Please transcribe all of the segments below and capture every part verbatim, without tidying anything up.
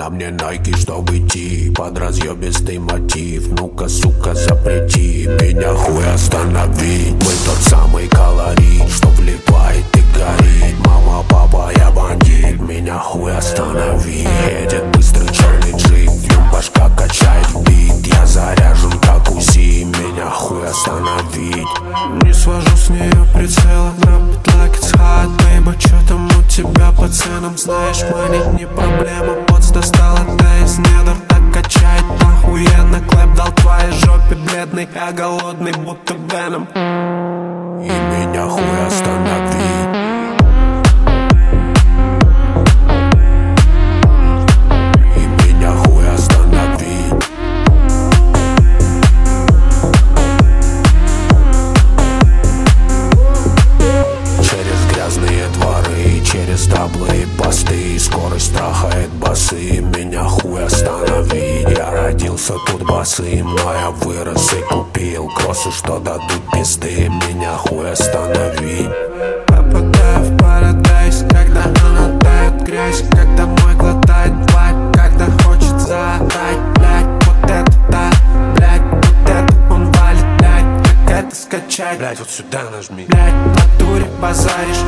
На мне найки, чтобы идти под разъебистый мотив. Ну-ка, сука, запрети меня хуй остановить. Мы тот самый колорит, что вливает и горит. Мама, папа, я бандит, меня хуй остановить. Едет быстрый черный джип, в нем башка качает бит. Я заряжен как УЗИ, меня хуй остановить. Не свожу с нее прицела, drop it like it's hot, baby. Чё там у тебя по ценам, знаешь, манить не проблема. Поц достала, да из недр, так качает охуенно. Клэп дал твоей жопе бледный, я голодный, будто Веном. И меня хуй остановить. Через таблы и посты, скорость трахает басы. Меня хуй остановить. Я родился тут босым, но я вырос и купил кроссы, что дадут пизды. Меня хуй остановить. Попадаю в парадайз, когда она тает грязь, когда мой глотает вайп, когда хочет заорать, блядь, вот это да, блядь, вот это он валит, блядь, как это скачать, блядь, вот сюда нажми, блядь, в натуре базаришь.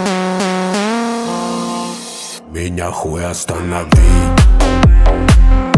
Меня хуй остановить.